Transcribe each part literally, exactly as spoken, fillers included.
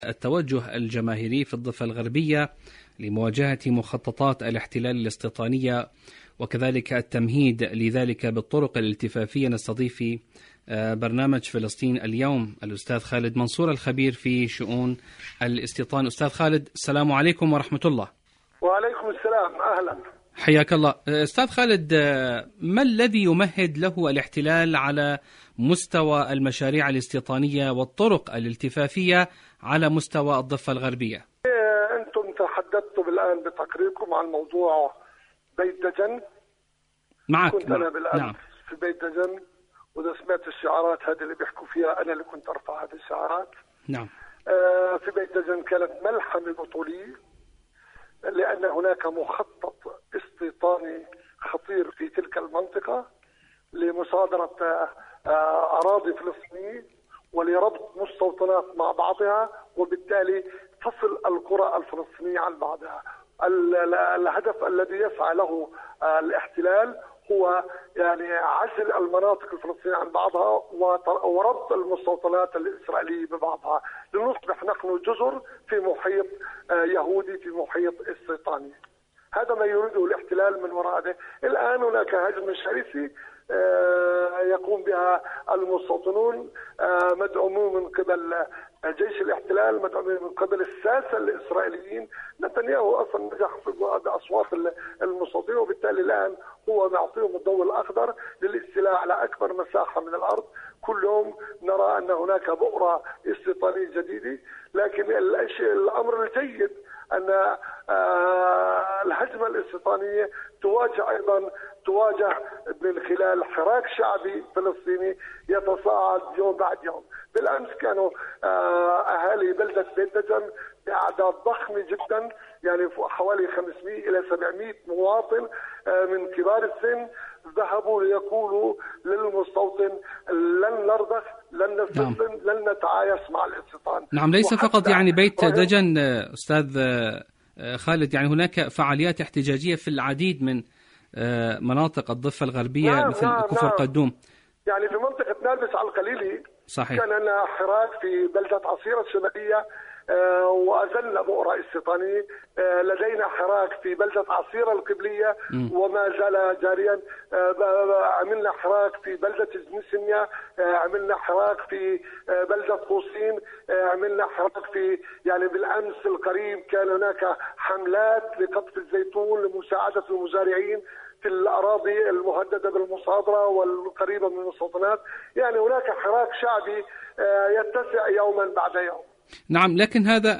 التوجه الجماهيري في الضفة الغربية لمواجهة مخططات الاحتلال الاستيطانية وكذلك التمهيد لذلك بالطرق الالتفافية. نستضيف في برنامج فلسطين اليوم الأستاذ خالد منصور الخبير في شؤون الاستيطان. أستاذ خالد، السلام عليكم ورحمة الله. وعليكم السلام، أهلا، حياك الله. أستاذ خالد، ما الذي يمهد له الاحتلال على مستوى المشاريع الاستيطانية والطرق الالتفافية على مستوى الضفة الغربية؟ أنتم تحدثتم الآن بتقريركم عن موضوع بيت دجن. معك. كنت أنا بالأمس نعم. في بيت دجن، وإذا سمعت الشعارات هذه اللي بيحكوا فيها أنا اللي كنت أرفع هذه الشعارات. نعم. آه في بيت دجن كانت ملحمة بطولية، لأن هناك مخطط استيطاني خطير في تلك المنطقة لمصادرة آه أراضي فلسطينية ولربط مستوطنات مع بعضها، وبالتالي فصل القرى الفلسطينية عن بعضها. الهدف الذي يسعى له الاحتلال هو يعني عزل المناطق الفلسطينية عن بعضها وربط المستوطنات الإسرائيلية ببعضها لنصبح نحن جزر في محيط يهودي، في محيط استيطاني. هذا ما يريده الاحتلال من وراء هذا. الآن هناك هجمة شرسة يقوم بها المستوطنون مدعومون من قبل جيش الاحتلال، مدعومين من قبل الساسة الإسرائيليين. نتنياهو أصلا نجح في أصوات المستوطنين، وبالتالي الآن هو معطيهم الضوء الأخضر للاستيلاء على أكبر مساحة من الأرض. كل يوم نرى أن هناك بؤرة استيطانية جديدة، لكن الأمر الجيد أن الهجمة الاستيطانية تواجه أيضا تواجه من خلال حراك شعبي فلسطيني يتصاعد يوم بعد يوم. بالأمس كانوا أهالي بلدة بيت دجن بأعداد ضخمة جدا، يعني حوالي خمسمئة إلى سبعمئة مواطن من كبار السن ذهبوا ليقولوا للمستوطن لن نرضخ، لن نستسلم، نعم. لن نتعايش مع الاستيطان. نعم، ليس فقط يعني بيت دجن أستاذ خالد، يعني هناك فعاليات احتجاجية في العديد من مناطق الضفة الغربية. نعم مثل نعم كفر نعم. قدوم، يعني في منطقة نابلس على القليلي صحيح. كان لنا حراك في بلدة عصيرة الشمالية آه وأزلنا بؤرة استيطانية. آه لدينا حراك في بلدة عصيرة القبلية م. وما زال جاريا. آه عملنا حراك في بلدة جنسنيا، آه عملنا حراك في آه بلدة قوسين، آه عملنا حراك في يعني بالأمس القريب كان هناك حملات لقطف الزيتون لمساعدة المزارعين في الأراضي المهددة بالمصادرة والقريبة من المستوطنات. يعني هناك حراك شعبي يتسع يوما بعد يوم. نعم، لكن هذا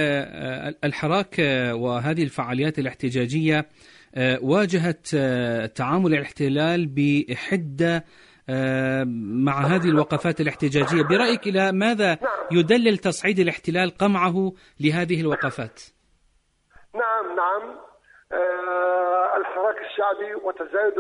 الحراك وهذه الفعاليات الاحتجاجية واجهت تعامل الاحتلال بحدة مع هذه الوقفات الاحتجاجية. برأيك إلى ماذا يدلل تصعيد الاحتلال قمعه لهذه الوقفات؟ نعم نعم الحراك الشعبي وتزايد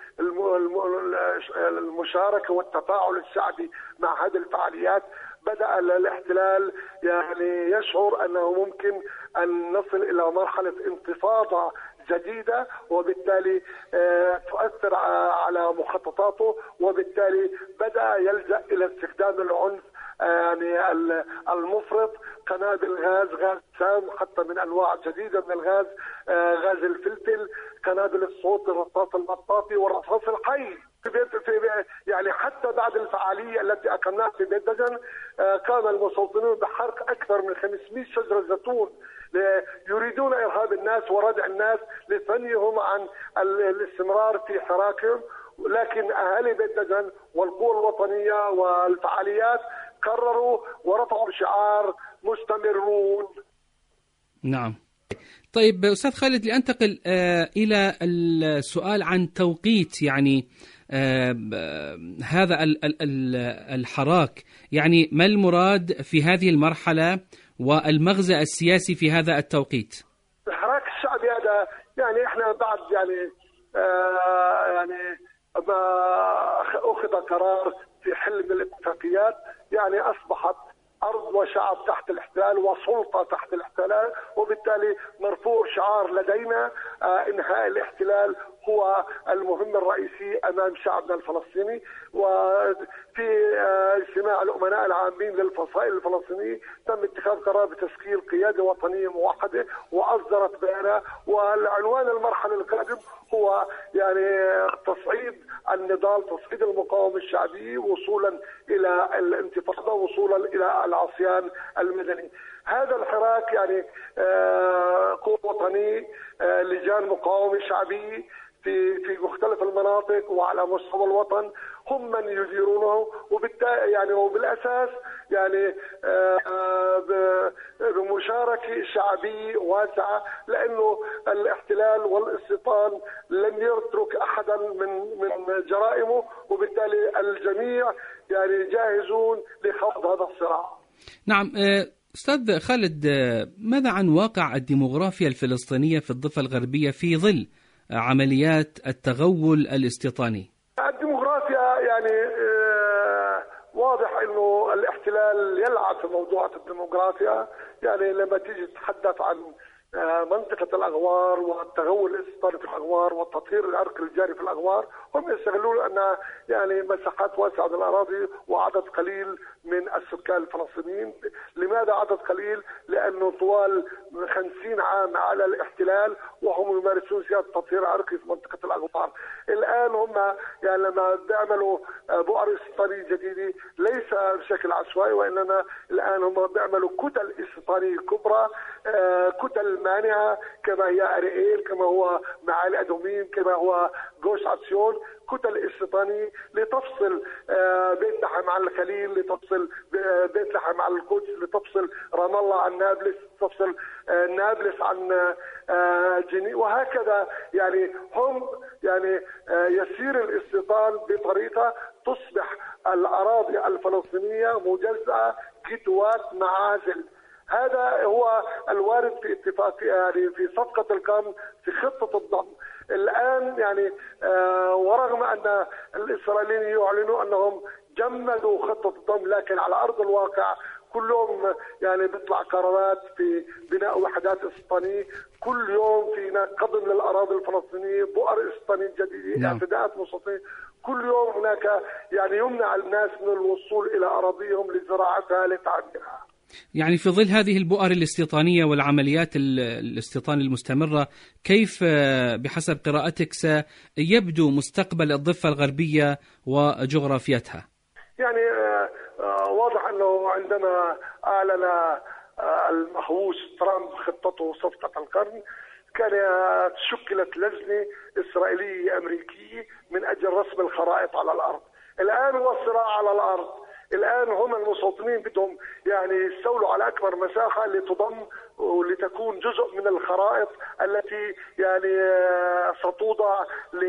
المشاركة والتفاعل الشعبي مع هذه الفعاليات بدأ الاحتلال يعني يشعر أنه ممكن أن نصل إلى مرحلة انتفاضة جديدة، وبالتالي تؤثر على مخططاته، وبالتالي بدأ يلجأ إلى استخدام العنف يعني المفرط، قنابل غاز، غاز سام، حتى من انواع جديده من الغاز، غاز الفلفل، قنابل الصوت، الرصاص المطاطي والرصاص الحي. في بيت في يعني حتى بعد الفعاليه التي اقمناها في بيت دجن قام المستوطنون بحرق اكثر من خمسمئة شجره زيتون يريدون ارهاب الناس وردع الناس لثنيهم عن الاستمرار في حراكهم. لكن اهالي بيت دجن والقوى الوطنيه والفعاليات قرروا ورفعوا شعار مستمرون. نعم. طيب أستاذ خالد، لأنتقل آه إلى السؤال عن توقيت يعني آه هذا ال ال ال الحراك، يعني ما المراد في هذه المرحلة والمغزى السياسي في هذا التوقيت؟ الحراك الشعبي هذا يعني احنا بعد يعني آه يعني ما أخذ قرار في حل من الاتفاقيات، يعني أصبحت أرض وشعب تحت الاحتلال وسلطة تحت الاحتلال، وبالتالي مرفوع شعار لدينا آه إنهاء الاحتلال هو المهم الرئيسي أمام شعبنا الفلسطيني. وفي اجتماع الأمناء العامين للفصائل الفلسطينية تم اتخاذ قرار بتشكيل قيادة وطنية موحدة وأصدرت بيانها، والعنوان المرحلة القادم هو يعني تصعيد النضال، تصعيد المقاومة الشعبية وصولا إلى الانتفاضة، وصولا إلى العصيان المدني. هذا الحراك يعني قوة وطنية، لجان مقاومة شعبية في في مختلف المناطق وعلى مستوى الوطن هم من يديرونه، وبالتالي يعني وبالاساس يعني بمشاركه شعبيه واسعه، لانه الاحتلال والاستيطان لن يترك احدا من من جرائمه، وبالتالي الجميع يعني جاهزون لخوض هذا الصراع. نعم أستاذ خالد، ماذا عن واقع الديموغرافيا الفلسطينية في الضفة الغربية في ظل عمليات التغول الاستيطاني؟ الديموغرافيا يعني واضح انه الاحتلال يلعب في موضوع الديموغرافيا. يعني لما تيجي تتحدث عن منطقة الأغوار والتغول الاستيطاني في الأغوار والتطهير العرقي الجاري في الأغوار، هم يستغلون أن يعني مساحات واسعة من الأراضي وعدد قليل من السكان الفلسطينيين. لماذا عدد قليل؟ لأنه طوال خمسين عام على الاحتلال وهم يمارسون سياسة تطهير عرقي في منطقة الأغوار. الآن هم يعني لما بيعملوا بؤر استيطانية جديدة ليس بشكل عشوائي، وإنما الآن هم بيعملوا كتل استيطانية كبرى، كتل مانعة كما هي أريئيل، كما هو معالي أدومين، كما هو جوش عطشون، كتل استيطانية لتفصل بيت لحم عن الخليل، لتفصل بيت لحم عن القدس، لتفصل رام الله عن نابلس، تفصل نابلس عن جنين، وهكذا. يعني هم يعني يسير الاستيطان بطريقة تصبح الأراضي الفلسطينية مجزأة كتوات معازل. هذا هو الوارد في اتفاق يعني في صفقة القرن، في خطة الضم. الآن يعني آه ورغم أن الإسرائيليين يعلنوا أنهم جمدوا خطة الضم، لكن على أرض الواقع كل يوم يعني بيطلع قرارات في بناء وحدات استيطانية، كل يوم في قضم للأراضي الفلسطينية، بؤر استيطانية جديدة، اعتداءات مستوطنين، كل يوم هناك يعني يمنع الناس من الوصول إلى أراضيهم لزراعتها لتعميرها. يعني في ظل هذه البؤر الاستيطانية والعمليات الاستيطان المستمرة، كيف بحسب قراءتك سيبدو مستقبل الضفة الغربية وجغرافيتها؟ يعني واضح أنه عندما أعلن المهووس ترامب خطته صفقة القرن كانت شكلت لجنة إسرائيلية أمريكية من أجل رسم الخرائط على الأرض. الآن هو الصراع على الأرض. الآن هم المستوطنين بدهم يعني يستولوا على أكبر مساحة لتضم ولتكون جزء من الخرائط التي يعني ستوضع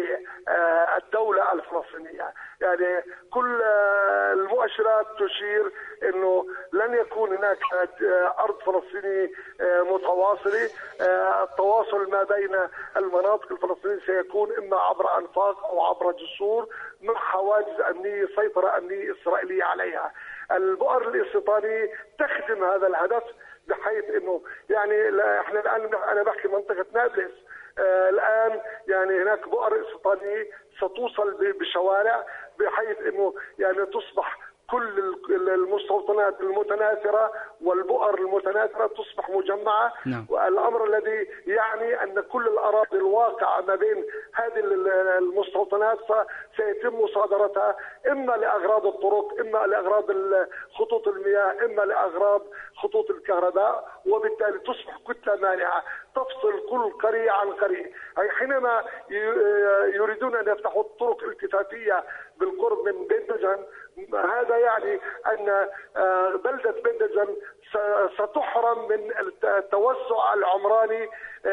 للدولة الفلسطينية. يعني كل المؤشرات تشير أنه لن يكون هناك أرض فلسطينية متواصلة. التواصل ما بين المناطق الفلسطينية سيكون إما عبر أنفاق أو عبر جسور مع حواجز أمنية، سيطرة أمنية إسرائيلية عليها. البؤر الاستيطانية تخدم هذا الهدف، بحيث انه يعني احنا الان انا بحكي منطقه نابلس، آه الان يعني هناك بؤر استيطانيه ستوصل بشوارع، بحيث انه يعني تصبح كل المستوطنات المتناثره والبؤر المتناثره تصبح مجمعه. نعم. والامر الذي يعني ان كل الاراضي الواقعه ما بين هذه المستوطنات سيتم مصادرتها اما لاغراض الطرق، اما لاغراض خطوط المياه، اما لاغراض خطوط الكهرباء، وبالتالي تصبح كتله مانعه تفصل كل قريه عن قريه. اي حينما يريدون ان يفتحوا الطرق الالتفافيه بالقرب من بيت دجن، هذا يعني أن بلدة بيت دجن ستحرم من التوسع العمراني،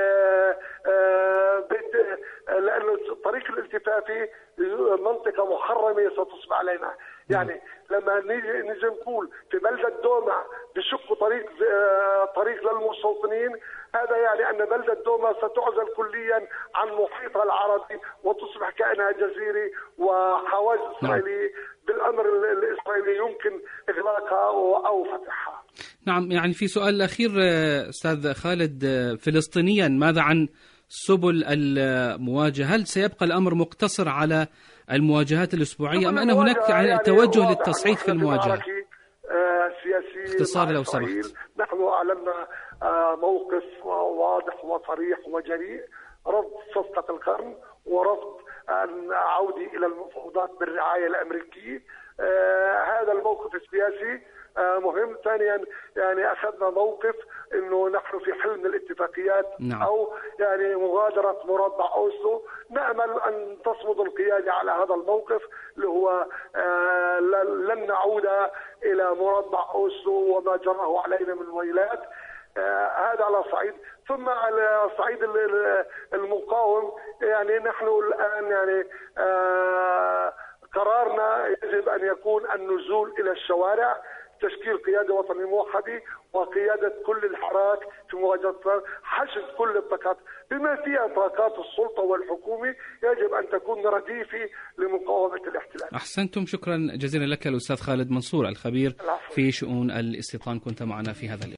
لأن الطريق الالتفافي منطقة محرمة ستصبح علينا. يعني لما نيجي نيجي نقول في بلدة دوما بشق طريق طريق للمستوطنين، هذا يعني أن بلدة دوما ستعزل كليا عن محيطها العربي وتصبح كأنها جزيرة وحواجز إسرائيلية. بالأمر الإسرائيلي يمكن إغلاقها أو فتحها. نعم، يعني في سؤال أخير أستاذ خالد، فلسطينيا ماذا عن سبل المواجهة؟ هل سيبقى الأمر مقتصر على المواجهات الأسبوعية أم أن هناك يعني توجه للتصعيد في المواجهة؟ سياسي اختصار لو سمحت. نحن أعلنا موقف واضح وصريح وجريء: رفض صفقة القرن ورفض أن أعود إلى المفاوضات بالرعاية الأمريكية. آه هذا الموقف السياسي آه مهم. ثانيا يعني أخذنا موقف أنه نحن في حلم الاتفاقيات. نعم. أو يعني مغادرة مربع أوسلو. نأمل أن تصمد القيادة على هذا الموقف اللي هو آه لن نعود إلى مربع أوسلو وما جراه علينا من ويلات. آه هذا على صعيد. ثم على صعيد المقاوم يعني نحن الآن يعني آه قرارنا يجب أن يكون النزول إلى الشوارع، تشكيل قيادة وطنية موحدة وقيادة كل الحراك في مواجهة، حشد كل الطاقات بما فيها طاقات السلطة والحكومة، يجب أن تكون رديفة لمقاومة الاحتلال. أحسنتم، شكرا جزيلا لك الأستاذ خالد منصور الخبير في شؤون الاستيطان، كنت معنا في هذا